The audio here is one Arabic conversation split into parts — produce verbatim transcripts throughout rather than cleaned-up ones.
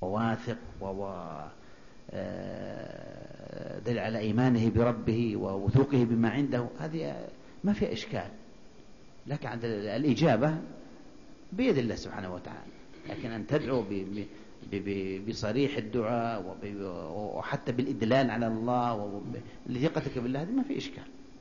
وواثق ودل على إيمانه بربه ووثوقه بما عنده، هذه ما في إشكال. لكن عند الإجابة بيد الله سبحانه وتعالى، لكن أن تدعو بصريح الدعاء وحتى بالإدلال على الله ولثقتك بالله هذه ما في إشكال.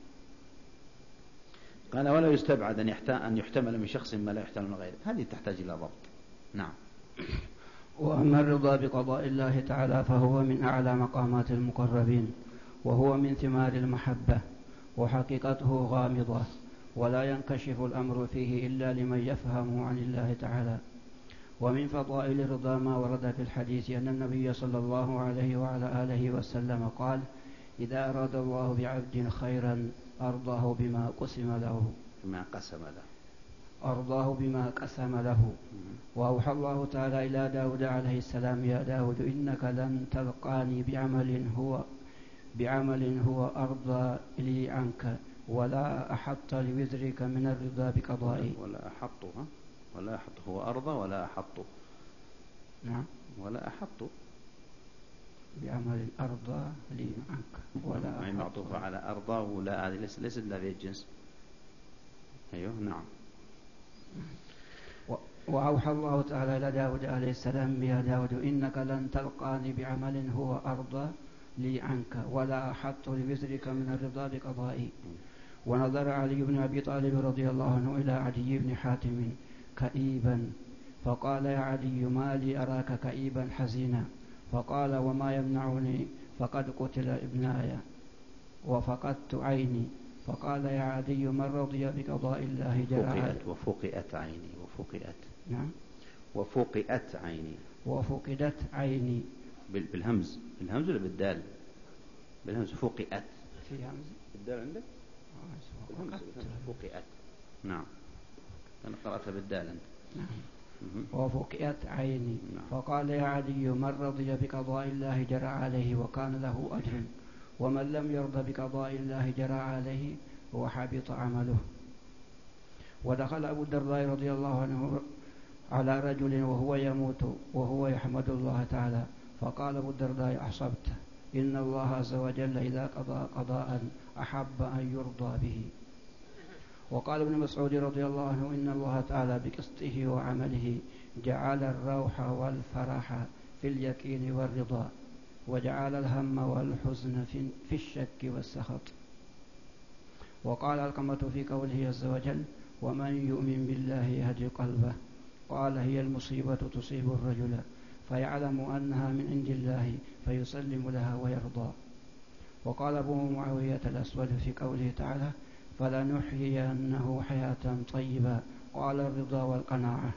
قال ولا يستبعد أن يحتمل من شخص ما لا يحتمل من غيره، هذه تحتاج إلى ضبط. نعم. وأما الرضا بقضاء الله تعالى فهو من أعلى مقامات المقربين، وهو من ثمار المحبة، وحقيقته غامضة ولا ينكشف الأمر فيه إلا لمن يفهم عن الله تعالى. ومن فضائل الرضا ما ورد في الحديث أن النبي صلى الله عليه وعلى آله وسلم قال: إذا أراد الله بعبد خيرا أرضاه بما قسم له بما قسم له أرضاه بما قسم له. وأوحى الله تعالى إلى داود عليه السلام: يا داود إنك لن تلقاني بعمل هو بعمل هو أرضى لي عنك ولا أحط لوزرك من الرضا بقضائي. ولا أحط ها ولا أحط هو أرضى ولا أحط. نعم. ولا أحط بعمل أرضى لي عنك ولا أحط معطوفة على أرضى ولا، هذه ليست لا في الجنس. أيوه نعم. وأوحى الله تعالى إلى داود عليه السلام: يا داود إنك لن تلقاني بعمل هو أرضى لي عنك ولا أحط لوزرك من الرضا بقضائي. ونظر علي بن أبي طالب رضي الله عنه إلى عدي بن حاتم كئيبا فقال: يا عدي ما لي أراك كئيبا حزينا؟ فقال: وما يمنعني فقد قتل ابناي وفقدت عيني. فقال: يا عدي من رضي بقضاء الله جل وفقئت عيني وفقئت نعم وفقئت عيني وفقدت عيني بالهمز بالهمز ولا بالدال؟ بالهمز. فقئت في همز الدال عندك؟ بالهمز. فقئت. نعم أنا قرأتها بالدال أنت. نعم. وفقئت عيني. نعم. فقال: يا عدي من رضي بقضاء الله جرى عليه وكان له أجر، ومن لم يرضى بقضاء الله جرى عليه وحبط عمله. ودخل أبو الدرداء رضي الله عنه على رجل وهو يموت وهو يحمد الله تعالى، فقال أبو الدرداء: أحصبت، إن الله عز وجل إذا قضى قضاء أحب أن يرضى به. وقال ابن مسعود رضي الله عنه: إن الله تعالى بقسطه وعمله جعل الروح والفرح في اليقين والرضا، وجعل الهم والحزن في الشك والسخط. وقال علقمة في قوله عز وجل: ومن يؤمن بالله يهدي قلبه، قال: هي المصيبة تصيب الرجل فيعلم أنها من عند الله فيسلم لها ويرضى. وقال أبو معاوية الأسود في قوله تعالى: فلنحيينه حياة طيبة، قال: الرضا والقناعة.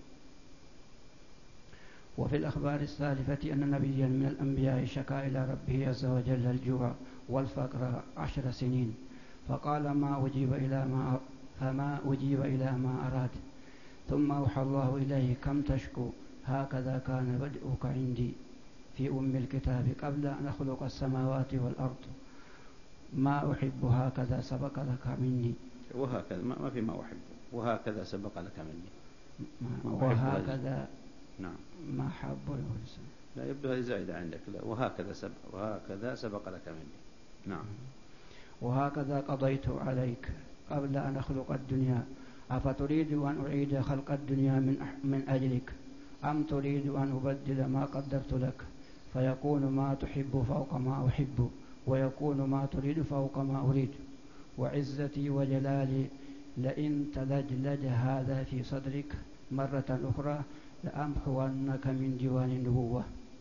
وفي الأخبار السالفة أن نبيا من الأنبياء شكا إلى ربه عز وجل الجوع والفقر عشر سنين، فقال: ما أجيب إلى ما فما أجيب إلى ما أراد. ثم أوحى الله إليه: كم تشكو؟ هكذا كان بدءك عندي في أم الكتاب قبل أن أخلق السماوات والأرض، ما أحب هكذا سبق لك مني. وهكذا ما في ما أحب، وهكذا سبق لك مني. وهكذا نعم ما حب لا يبدو هذه زائدة عندك. لا وهكذا سبق وهكذا سبق لك مني. نعم. وهكذا قضيت عليك قبل أن أخلق الدنيا، أفتريد أن أعيد خلق الدنيا من من أجلك، أم تريد أن أبدل ما قدرت لك فيكون ما تحب فوق ما أحب ويكون ما تريد فوق ما أريد. وعزتي وجلالي لئن تلجلج هذا في صدرك مرة أخرى لأمحونك من ديوان النبوة.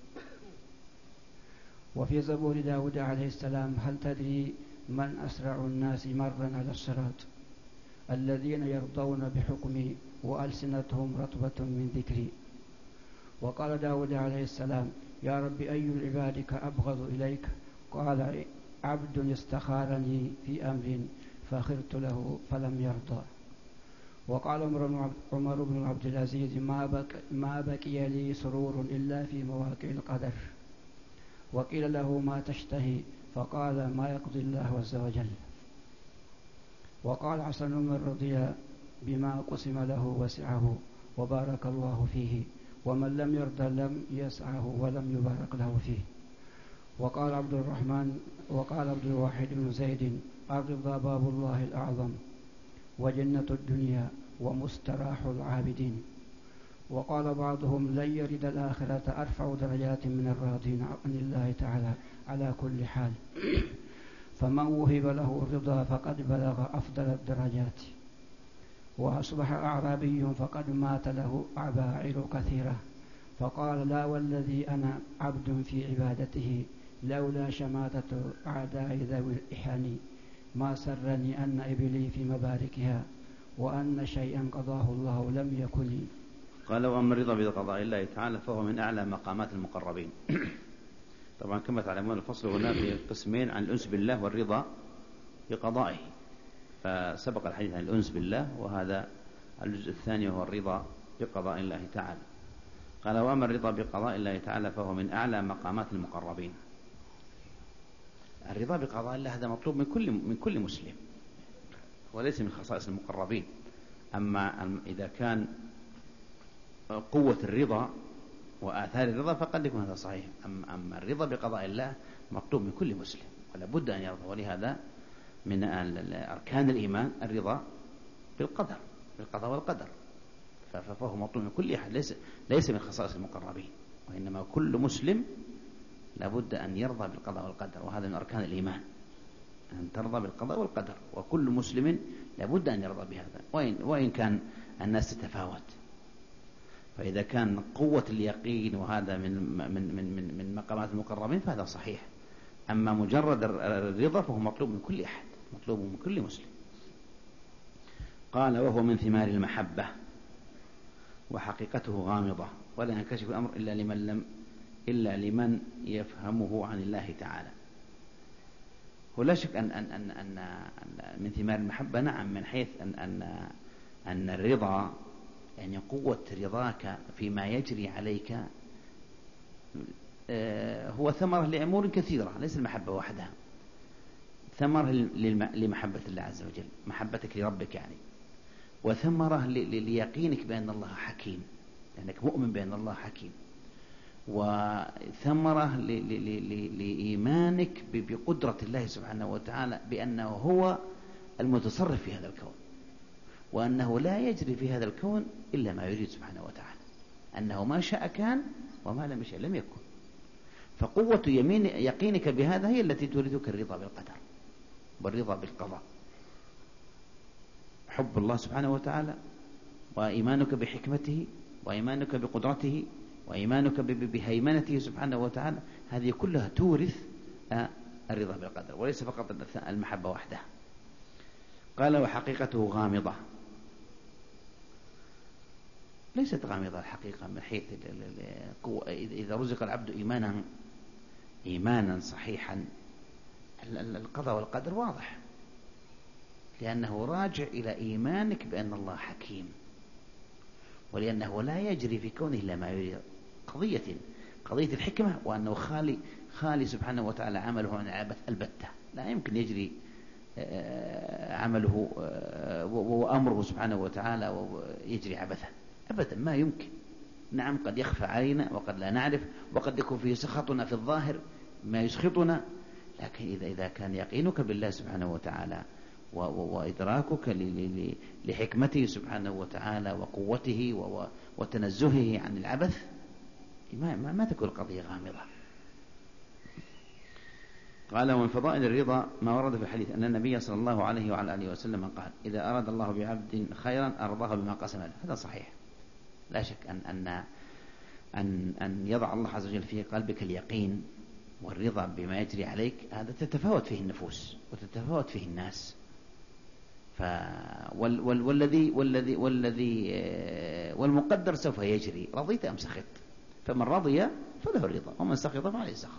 وفي زبور داود عليه السلام: هل تدري من أسرع الناس مرا على الصراط؟ الذين يرضون بحكمي وألسنتهم رطبة من ذكري. وقال داود عليه السلام: يا رب أي عبادك أبغض إليك؟ قال: عبد استخارني في أمر فخرت له فلم يرضى. وقال عمر بن عبد العزيز: ما, بك ما بكي لي سرور إلا في مواقع القدر. وقيل له: ما تشتهي؟ فقال: ما يقضي الله عز وجل. وقال حسن من رضي بما قسم له وسعه وبارك الله فيه، ومن لم يرضى لم يسعه ولم يبارك له فيه. وقال عبد الرحمن وقال عبد الواحد بن زيد: الرضا باب الله الأعظم وجنة الدنيا ومستراح العابدين. وقال بعضهم: لن يرد الآخرة أرفع درجات من الراضين عن الله تعالى على كل حال، فمن وهب له الرضا فقد بلغ أفضل الدرجات. وأصبح أعرابي فقد مات له عبائر كثيرة، فقال: لا والذي أنا عبد في عبادته لولا شماتة أعداء ذوي الإحان ما سرني أن إبلي في مباركها وأن شيئا قضاه الله لم يكن. قال: وأما الرضا بقضاء الله تعالى فهو من أعلى مقامات المقربين. طبعا كما تعلمون الفصل هنا في قسمين عن الأنس بالله والرضا بقضائه، فسبق الحديث عن الأنس بالله، وهذا الجزء الثاني وهو الرضا بقضاء الله تعالى. قال: وأما الرضا بقضاء الله تعالى فهو من أعلى مقامات المقربين. الرضا بقضاء الله هذا مطلوب من كل من كل مسلم، وليس من خصائص المقربين. أما إذا كان قوة الرضا وآثار الرضا فقد يكون هذا صحيح. أما الرضا بقضاء الله مطلوب من كل مسلم ولا بد أن يرضى، ولهذا من أركان الإيمان الرضا بالقدر بالقضاء والقدر، فهو مطلوب من كل أحد، ليس ليس من خصائص المقربين، وإنما كل مسلم لابد أن يرضى بالقضاء والقدر، وهذا من أركان الإيمان أن ترضى بالقضاء والقدر، وكل مسلم لابد أن يرضى بهذا، وإن, وإن كان الناس تتفاوت. فإذا كان قوة اليقين وهذا من من من من, من مقامات المقربين فهذا صحيح. أما مجرد الرضا فهو مطلوب من كل أحد، مطلوب من كل مسلم. قال: وهو من ثمار المحبة وحقيقته غامضة ولا ينكشف الأمر إلا لمن لم إلا لمن يفهمه عن الله تعالى. ولا شك أن أن أن أن من ثمار المحبة، نعم، من حيث أن أن أن الرضا يعني قوة رضاك فيما يجري عليك هو ثمرة لأمور كثيرة، ليس المحبة وحدها، ثمرة لمحبة الله عز وجل، محبتك لربك يعني، وثمرة ليقينك بأن الله حكيم، لأنك مؤمن بأن الله حكيم، وثمرة لإيمانك بقدرة الله سبحانه وتعالى بأنه هو المتصرف في هذا الكون، وأنه لا يجري في هذا الكون إلا ما يريد سبحانه وتعالى، أنه ما شاء كان وما لم يشاء لم يكن. فقوة يمين يقينك بهذا هي التي تريدك الرضا بالقدر والرضا بالقضاء، حب الله سبحانه وتعالى، وإيمانك بحكمته، وإيمانك بقدرته، وإيمانك بهيمنته سبحانه وتعالى، هذه كلها تورث الرضا بالقدر، وليس فقط المحبة وحدها. قال: وحقيقته غامضة. ليست غامضة الحقيقة من حيث إذا رزق العبد إيمانا إيمانا صحيحا القضاء والقدر واضح، لأنه راجع إلى إيمانك بأن الله حكيم، ولأنه لا يجري في كونه إلا ما يريد. قضية قضية الحكمة، وأنه خالي خالي سبحانه وتعالى عمله عن العبث البتة، لا يمكن يجري عمله وأمره سبحانه وتعالى ويجري عبثا أبدا، ما يمكن. نعم، قد يخفى علينا وقد لا نعرف، وقد يكون فيه سخطنا في الظاهر ما يسخطنا، لكن إذا إذا كان يقينك بالله سبحانه وتعالى وإدراكك لحكمته سبحانه وتعالى وقوته وتنزهه عن العبث، ما, ما تكون القضية غامضة. قال: ومن فضائل الرضا ما ورد في الحديث أن النبي صلى الله عليه وعلى آله وسلم قال: إذا أراد الله بعبد خيرا أرضاه بما قسم له. هذا صحيح، لا شك أن أن أن, أن يضع الله عز وجل في قلبك اليقين والرضا بما يجري عليك، هذا تتفاوت فيه النفوس وتتفاوت فيه الناس. ف وال وال والذي والذي والذي والمقدر سوف يجري، رضيت أم سخط، فمن رضي فله الرضا ومن سخط فعليه السخط.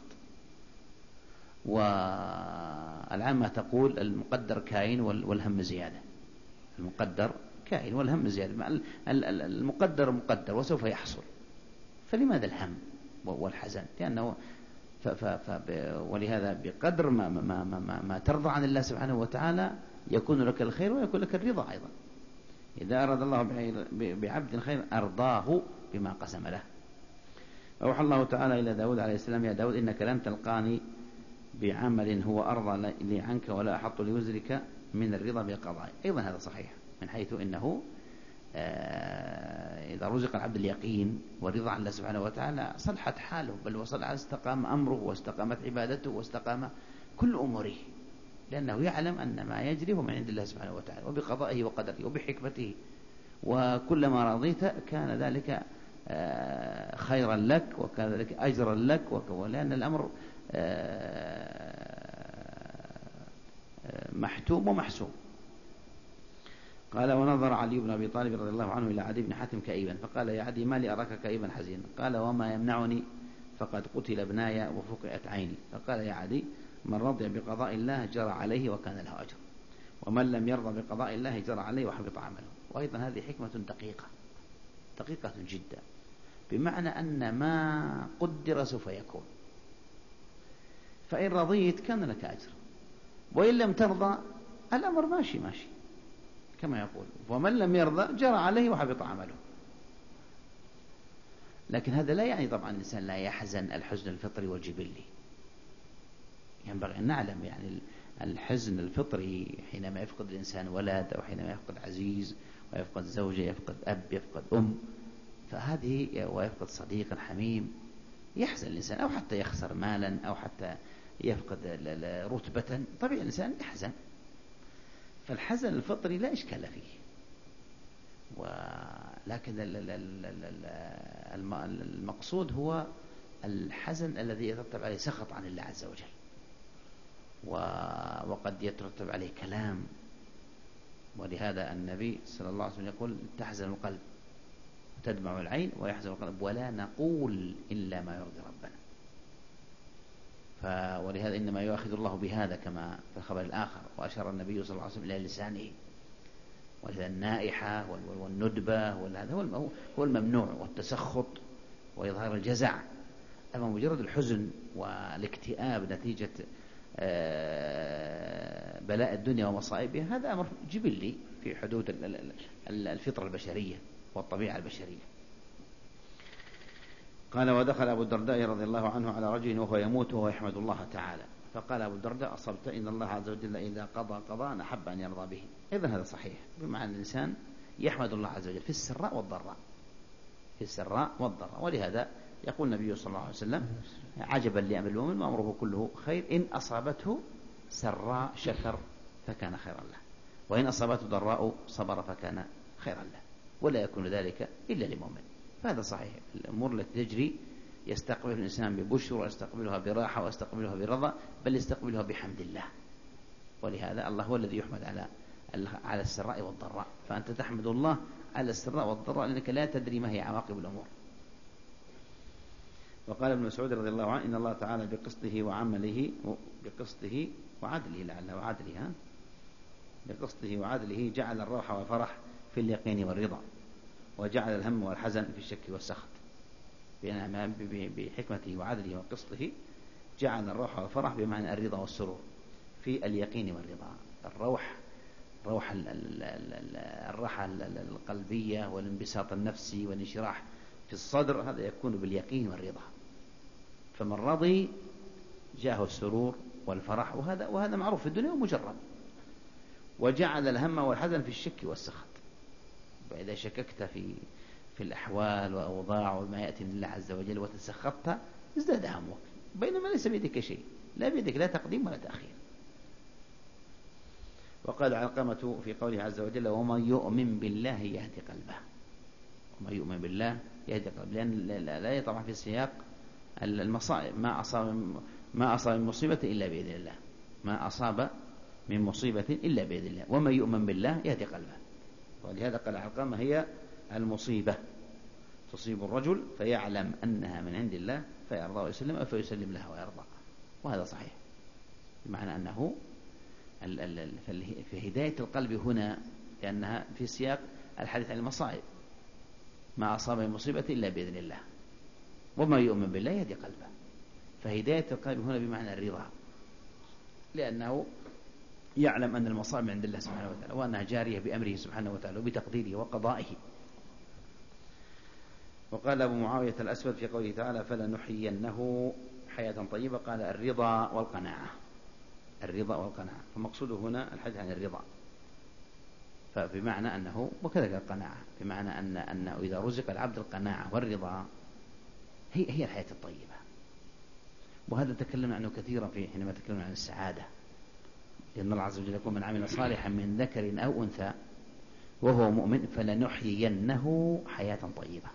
والعامة تقول المقدر كائن والهم زيادة، المقدر كائن والهم زيادة، المقدر مقدر وسوف يحصل، فلماذا الهم والحزن؟ لأنه ف ف ف ولهذا بقدر ما, ما, ما, ما, ما ترضى عن الله سبحانه وتعالى يكون لك الخير ويكون لك الرضا أيضا. إذا أراد الله بعبد خير أرضاه بما قسم له، أوحى الله تعالى إلى داود عليه السلام: يا داود إنك لن تلقاني بعمل هو أرضى لي عنك ولا أحط لوزرك من الرضا بالقضاء. أيضا هذا صحيح، من حيث إنه إذا رزق العبد اليقين والرضا عن الله سبحانه وتعالى صلحت حاله، بل وصل على استقام أمره واستقامت عبادته واستقام كل أموره، لأنه يعلم أن ما يجري هو من عند الله سبحانه وتعالى وبقضائه وقدره وبحكمته، وكلما رضيت كان ذلك خيرا لك وكان ذلك أجرا لك، لأن الأمر محتوم ومحسوم. قال: ونظر علي بن أبي طالب رضي الله عنه إلى عدي بن حاتم كئيبا فقال: يا عدي ما لي أراك كئيبا حزينا؟ قال: وما يمنعني فقد قتل ابناي وفقئت عيني. فقال: يا عدي من رضي بقضاء الله جرى عليه وكان له أجر، ومن لم يرضى بقضاء الله جرى عليه وحبط عمله. وأيضا هذه حكمة دقيقة دقيقة جدا، بمعنى أن ما قدر سوف يكون، فإن رضيت كان لك أجر، وإن لم ترضى الأمر ماشي ماشي كما يقول، ومن لم يرضى جرى عليه وحبط عمله. لكن هذا لا يعني طبعا الإنسان لا يحزن الحزن الفطري والجبلي، ينبغي أن نعلم يعني الحزن الفطري حينما يفقد الإنسان ولد، أو حينما يفقد عزيز ويفقد زوجة، يفقد أب، يفقد أم، فهذه ويفقد صديقا حميم، يحزن الإنسان، أو حتى يخسر مالا، أو حتى يفقد رتبة، طبيعي الإنسان يحزن. فالحزن الفطري لا إشكال فيه، ولكن المقصود هو الحزن الذي يترتب عليه سخط عن الله عز وجل، وقد يترتب عليه كلام. ولهذا النبي صلى الله عليه وسلم يقول: تحزن القلب وتدمع العين ويحزن القلب ولا نقول إلا ما يرضي ربنا. ولهذا إنما يؤاخذ الله بهذا كما في الخبر الآخر، وأشار النبي صلى الله عليه وسلم إلى لسانه. ولهذا النائحة والندبة وهذا هو الممنوع، والتسخط وإظهار الجزع. أما مجرد الحزن والاكتئاب نتيجة بلاء الدنيا ومصائبها هذا أمر جبلي في حدود الفطرة البشرية والطبيعة البشرية. قال: ودخل أبو الدرداء رضي الله عنه على رجل وهو يموت وهو يحمد الله تعالى، فقال أبو الدرداء: أصبت، إن الله عز وجل إذا قضى قضاء أحب أن يرضى به. إذن هذا صحيح، بمعنى الإنسان يحمد الله عز وجل في السراء والضراء، في السراء والضراء. ولهذا يقول النبي صلى الله عليه وسلم: عجبا لأمر المؤمن ما أمره كله خير، إن أصابته سراء شكر فكان خيرا له، وإن أصابته ضراء صبر فكان خيرا له، ولا يكون ذلك إلا لمؤمن. فهذا صحيح، الأمور التي تجري يستقبل الإنسان ببشر، ويستقبلها براحة، ويستقبلها برضا، بل يستقبلها بحمد الله. ولهذا الله هو الذي يحمد على على السراء والضراء، فأنت تحمد الله على السراء والضراء لأنك لا تدري ما هي عواقب الأمور. وقال ابن مسعود رضي الله عنه: إن الله تعالى بقسطه وعمله بقسطه وعدله لعله وعدله بقسطه وعدله جعل الروح والفرح في اليقين والرضا، وجعل الهم والحزن في الشك والسخط. بحكمته وعدله وقسطه جعل الروح والفرح بمعنى الرضا والسرور في اليقين والرضا. الروح روح الراحة القلبية والانبساط النفسي والانشراح في الصدر، هذا يكون باليقين والرضا. فمن رضي جاءه السرور والفرح، وهذا وهذا معروف في الدنيا ومجرد. وجعل الهم والحزن في الشك والسخط، فإذا شككت في في الأحوال وأوضاع وما يأتي من الله عز وجل وتسخطت ازداد همك، بينما ليس بيدك شيء، لا بيدك لا تقديم ولا تأخير. وقال علقمة في قوله عز وجل: ومن يؤمن بالله يهدي قلبه. ومن يؤمن بالله يهدي قلبه، لأن لا طبعا في السياق المصائب، ما أصاب ما أصاب من مصيبة إلا بإذن الله، ما أصاب من مصيبة إلا بإذن الله، ومن يؤمن بالله يهدي قلبه. ولهذا قال علقمة: هي المصيبة تصيب الرجل فيعلم أنها من عند الله فيرضى ويسلم، أو فيسلم لها ويرضى. وهذا صحيح، بمعنى أنه في هداية القلب هنا، لأنها في سياق الحديث عن المصائب، ما أصاب من مصيبة إلا بإذن الله، وما يؤمن بالله يهدي قلبه. فهداية القلب هنا بمعنى الرضا، لأنه يعلم أن المصائب من عند الله سبحانه وتعالى، وأنها جارية بأمره سبحانه وتعالى وبتقديره وقضائه. وقال أبو معاوية الأسود في قوله تعالى فلنحيينه حياة طيبة قال الرضا والقناعة، الرضا والقناعة، فمقصوده هنا الحديث عن الرضا، فبمعنى أنه وكذلك القناعة بمعنى أن أنه إذا رزق العبد القناعة والرضا هي هي الحياة الطيبة. وهذا تكلمنا عنه كثيرا في حينما تكلمنا عن السعادة، لأن الله عز وجل يقول من عمل صالحا من ذكر أو أنثى وهو مؤمن فلنحيينه حياة طيبة.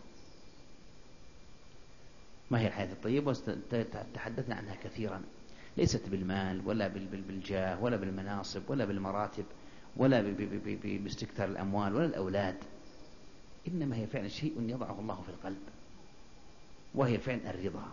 ما هي الحياة الطيبة؟ تحدثنا عنها كثيرا، ليست بالمال ولا بالجاه ولا بالمناصب ولا بالمراتب ولا باستكثار الأموال ولا الأولاد، إنما هي فعلا شيء يضعه الله في القلب، وهي فعلا الرضا،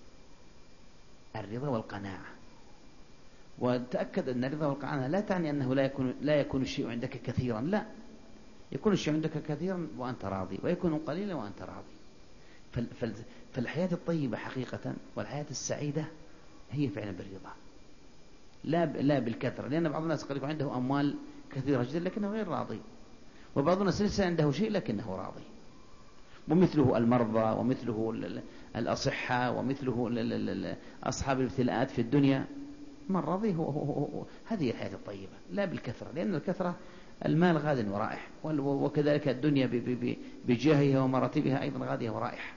الرضا والقناعة. وتأكد أن الرضا والقناعة لا تعني أنه لا يكون لا يكون الشيء عندك كثيرا، لا، يكون الشيء عندك كثيرا وأنت راضي، ويكون قليلا وأنت راضي. فالحياة الطيبة حقيقة والحياة السعيدة هي فعلا بالرضا، لا لا بالكثرة، لأن بعض الناس قد يكون عنده أموال كثيرة جدا لكنه غير راضي، وبعض الناس ليس عنده شيء لكنه راضي. ومثله المرضى ومثله الأصحة ومثله أصحاب الابتلاءات في الدنيا، من راضي هو, هو, هو, هو هذه الحياة الطيبة، لا بالكثرة، لأن الكثرة المال غاد ورائح، وكذلك الدنيا بجاهها ومراتبها أيضا غادية ورائح.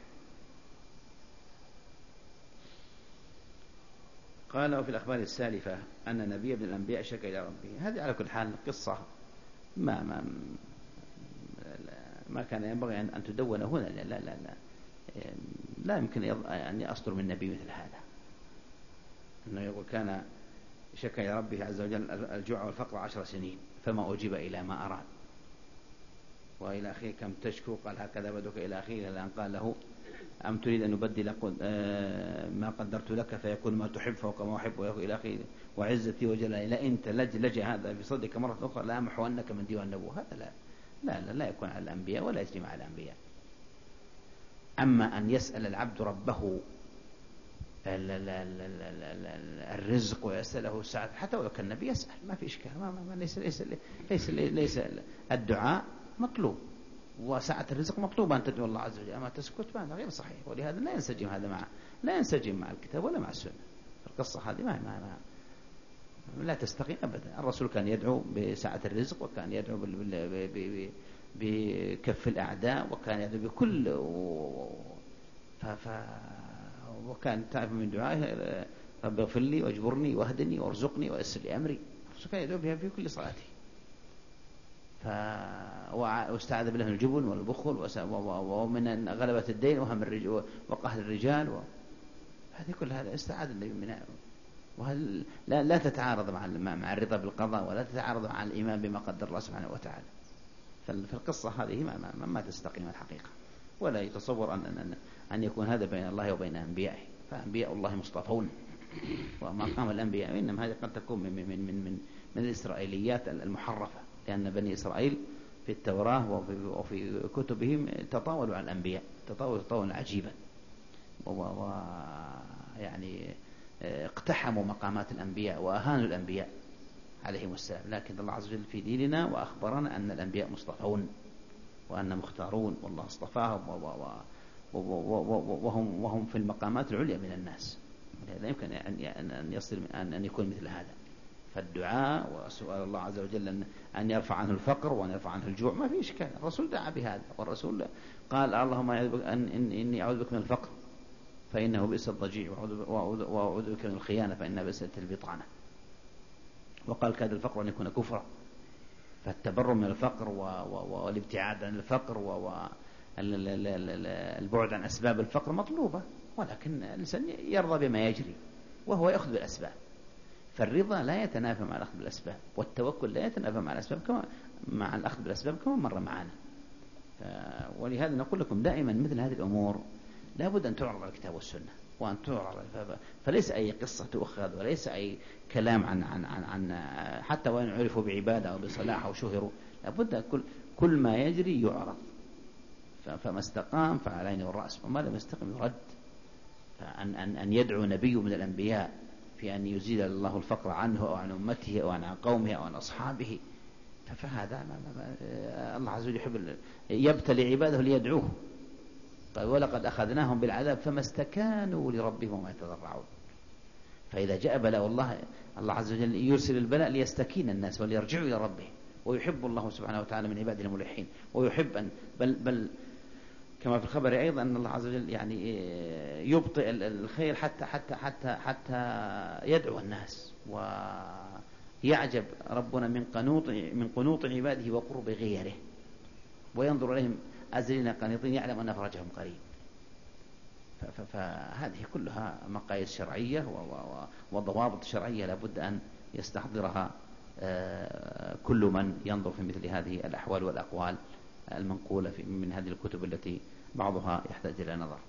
قال وفي الأخبار السالفة أن نبي من الأنبياء شكى إلى ربه. هذه على كل حال قصة ما ما ما كان ينبغي أن تدون هنا، لا لا لا لا, لا يمكن أن يصدر من نبي مثل هذا، أنه يقول كان شكى إلى ربه عز وجل الجوع والفقر عشر سنين فما أجيب إلى ما أراد، وإلى أخيه كم تشكو قال هكذا بدك إلى أخيه، لأن قال له أم تريد أن نبدل ما قدرت لك فيكون ما تحب فوق ما أحب إلى أخيه وعزتي وجلالي لئن لجأ هذا بصدق مرة أخرى لا أمحونك من ديوان النبوة. هذا لا لا لا, لا يكون على الأنبياء ولا يجري مع الأنبياء. أما أن يسأل العبد ربه الرزق ويسأله السعادة حتى ولو كان النبي يسأل ما في إشكال، ما ما ليس ليس ليس ليس الدعاء مطلوب وسعة الرزق مطلوب أن تدعو الله عز وجل، أما تسكت هذا غير صحيح، ولهذا لا ينسجم هذا مع لا ينسجم مع الكتاب ولا مع السنة. القصة هذه ما, ما, ما لا تستقيم أبدا. الرسول كان يدعو بسعة الرزق، وكان يدعو بكف الأعداء، وكان يدعو بكل ف... ف... وكان تعرف من دعائه رب اغفر لي واجبرني واهدني وارزقني ويسر لي أمري. الرسول كان يدعو بها في كل صلاته. ف... واستعاذ بالله من الجبن والبخل ومن غلبة الدين وهم الرجال وقهر الرجال و... هذه كل هذا استعاذ النبي منها، وهل لا, لا تتعارض مع مع الرضا بالقضاء ولا تتعارض مع الإيمان بما قدر الله سبحانه وتعالى. فالقصة هذه ما, ما, ما تستقيم الحقيقة، ولا يتصور أن, أن, أن يكون هذا بين الله وبين أنبيائه، فأنبياء الله مصطفون ومقام الأنبياء إنما هذه قد تكون من, من, من, من, من الإسرائيليات المحرفة، لأن بني إسرائيل في التوراة وفي, وفي كتبهم تطاولوا على الأنبياء تطاولوا تطاولا عجيبا، ويعني اقتحموا مقامات الأنبياء وأهانوا الأنبياء عليهم السلام. لكن الله عز وجل في ديننا وأخبرنا أن الأنبياء مصطفون وأن مختارون والله اصطفاهم وهم وهم في المقامات العليا من الناس. لا يمكن أن يصل أن يكون مثل هذا. فالدعاء وسؤال الله عز وجل أن يرفع عنه الفقر وأن يرفع عنه الجوع ما في إشكال. الرسول دعا بهذا، والرسول قال اللهم إني أعوذ بك من الفقر فإنه بئس الضجيع، وأعوذ بك من الخيانة فإنها بئست البطانة. وقال كاد الفقر أن يكون كفرا. فالتبرؤ من الفقر والابتعاد عن الفقر والبعد عن أسباب الفقر مطلوبة، ولكن الإنسان يرضى بما يجري وهو يأخذ بالأسباب. فالرضا لا يتنافى مع الأخذ بالأسباب، والتوكل لا يتنافى مع الأسباب كما مع الأخذ بالأسباب كما مر معنا. ولهذا نقول لكم دائما مثل هذه الأمور لا بد أن تعرض على الكتاب والسنة وأن تعرض، فليس أي قصة تؤخذ وليس أي كلام عن عن عن, عن حتى وإن عرفوا بعبادة أو بصلاح أو شهروا، لابد كل كل ما يجري يعرض. فما استقام فعلى عينه والرأس، وما لم يستقم يرد. فأن أن أن يدعو نبي من الأنبياء في أن يزيل الله الفقر عنه أو عن أمته أو عن قومه أو عن أصحابه، فهذا ما ما ما الله عز وجل يحب يبتلي عباده ليدعوه. قال ولقد أخذناهم بالعذاب فما استكانوا لربهم وما يتضرعون. فإذا جاء بلاء الله، الله عز وجل يرسل البلاء ليستكين الناس وليرجعوا إلى ربهم. ويحب الله سبحانه وتعالى من عباده الملحين، ويحب أن بل, بل كما في الخبر أيضا أن الله عز وجل يعني يبطئ الخير حتى حتى حتى حتى يدعو الناس. ويعجب ربنا من قنوط من قنوط عباده وقرب غيره، وينظر إليهم أزلين قانطين يعلم أن فرجهم قريب. فهذه كلها مقاييس شرعية وضوابط شرعية لابد أن يستحضرها كل من ينظر في مثل هذه الأحوال والأقوال المنقولة من هذه الكتب التي بعضها يحتاج إلى نظر.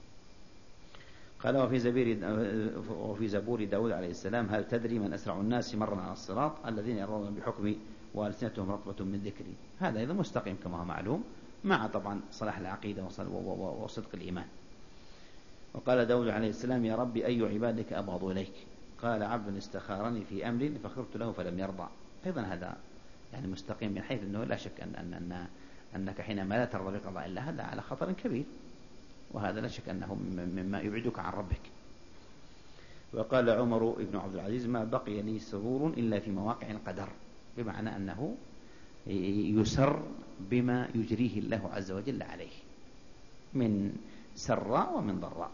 قال وفي زبير وفي زبور داود عليه السلام هل تدري من أسرع الناس مرا على الصراط الذين يرون بحكمي وألسنتهم رطبة من ذكري. هذا أيضا مستقيم كما هو معلوم، مع طبعا صلاح العقيدة وصدق الإيمان. وقال داود عليه السلام يا ربي أي عبادك أبغض إليك؟ قال عبد استخارني في أمر فخرت له فلم يرضى. أيضا هذا يعني مستقيم من حيث أنه لا شك أن, أن, أن أنك حينما لا ترضى بقضاء الله هذا على خطر كبير، وهذا لا شك أنه مما يبعدك عن ربك. وقال عمر بن عبد العزيز ما بقي لي سرور إلا في مواقع القدر، بمعنى أنه يسر بما يجريه الله عز وجل عليه من سراء ومن ضراء.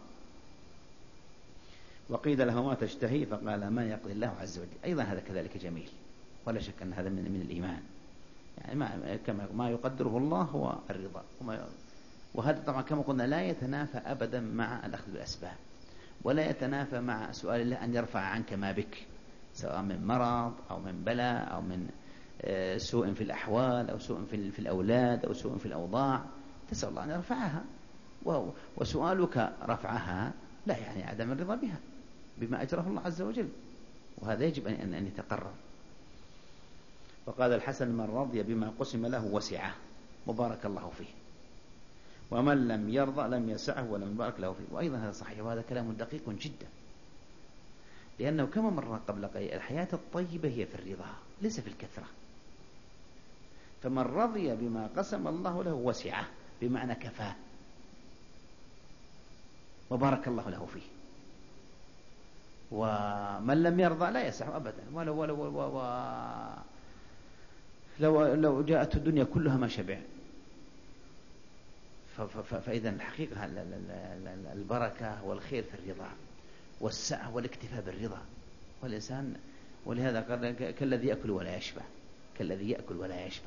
وقيل له ما تشتهي فقال ما يقضي الله عز وجل. أيضا هذا كذلك جميل، ولا شك أن هذا من, من الإيمان، يعني ما, كما ما يقدره الله هو الرضا. وهذا طبعا كما قلنا لا يتنافى أبدا مع الأخذ بالأسباب، ولا يتنافى مع سؤال الله أن يرفع عنك ما بك، سواء من مرض أو من بلاء أو من سوء في الأحوال أو سوء في الأولاد أو سوء في الأوضاع، تسأل الله أن يرفعها. وسؤالك رفعها لا يعني عدم الرضا بها بما أجره الله عز وجل، وهذا يجب أن يتقرر. وقال الحسن من رضي بما قسم له وسعه وبارك الله فيه، ومن لم يرضى لم يسعه ولم يبارك له فيه. وأيضا هذا صحيح، وهذا كلام دقيق جدا، لأنه كما مر قبل قليل الحياة الطيبة هي في الرضا ليس في الكثرة. فمن رضي بما قسم الله له وسعه بمعنى كفاه وبارك الله له فيه. ومن لم يرضى لا يسعه أبدا، ولو ولو ولو لو, لو جاءت الدنيا كلها ما شبع. فإذا الحقيقة البركة والخير في الرضا والسعة والاكتفاء بالرضا. والإنسان ولهذا قال كالذي يأكل ولا يشبع، كالذي يأكل ولا يشبع.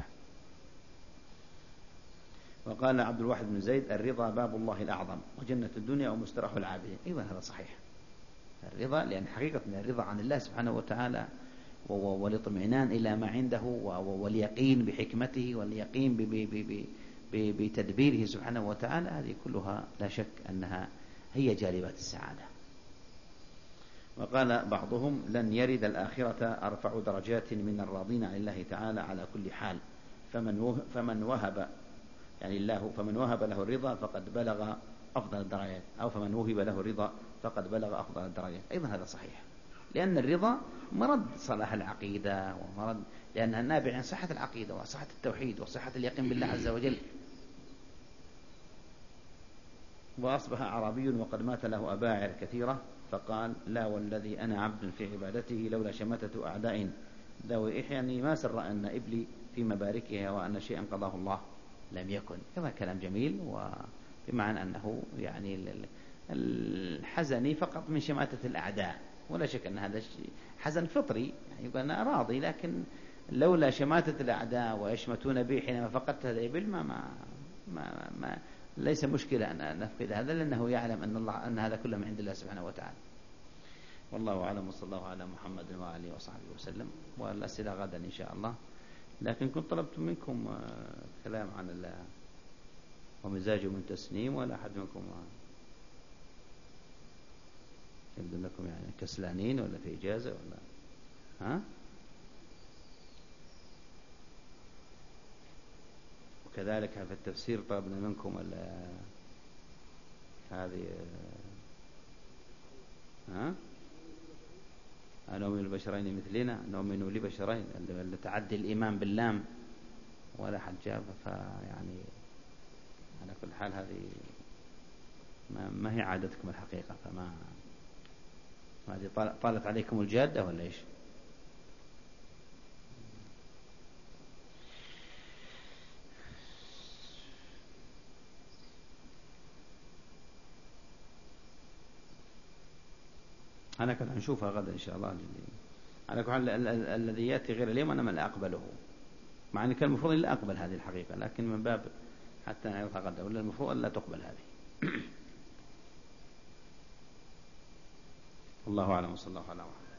وقال عبد الواحد بن زيد الرضا باب الله الأعظم وجنة الدنيا ومستراح العابدين. أيضا هذا صحيح، الرضا لأن حقيقة من الرضا عن الله سبحانه وتعالى والاطمئنان إلى ما عنده واليقين بحكمته واليقين بتدبيره سبحانه وتعالى، هذه كلها لا شك أنها هي جالبات السعادة. وقال بعضهم لن يرد الآخرة أرفع درجات من الراضين عن الله تعالى على كل حال، فمن فمن وهب يعني الله فمن وهب له الرضا فقد بلغ أفضل الدرجات، أو فمن وهب له الرضا فقد بلغ أفضل الدرجات. أيضا هذا صحيح، لأن الرضا مرض صلاح العقيدة ومرض لأنها نابع عن صحة العقيدة وصحة التوحيد وصحة اليقين بالله عز وجل. وأصبح أعرابي وقد مات له أباعر كثيرة فقال لا والذي أنا عبد في عبادته لولا شماتة أعداء ذوي إحياني ما سر أن إبلي في مباركها وأن شيئا قضاه الله لم يكن. هذا كلام جميل، وبمعنى أنه يعني الحزن فقط من شماتة الأعداء، ولا شك أن هذا حزن فطري، يعني يقول أنا راضي، لكن لولا شماتة الأعداء ويشمتون بي حينما فقدت هذا الإبل ما, ما, ما, ما ليس مشكلة أن نفقد هذا، لأنه يعلم أن الله أن هذا كله من عند الله سبحانه وتعالى. والله أعلم، وصلى الله على محمد وآله وصحبه وسلم. والأسئلة غدا إن شاء الله، لكن كنت طلبت منكم كلام عن ومزاج من تسنيم، ولا أحد منكم يبدو لكم يعني كسلانين ولا في إجازة ولا ها؟ وكذلك في التفسير طلبنا منكم هذه ها؟ نؤمن البشرين مثلنا نؤمن لبشرين اللي تعدي الإيمان باللام ولا حد جاب. فيعني على كل حال هذه ما هي عادتكم الحقيقة، فما هذه طالت عليكم الجادة ولا إيش؟ أنا كنت نشوفها غدا إن شاء الله. على كل حال الذي يأتي غير اليوم أنا من لا أقبله، مع أن كان المفروض لا أقبل هذه الحقيقة، لكن من باب حتى نعرفها غدا، ولا المفروض أن لا تقبل هذه. الله أعلم، وصلى الله على محمد.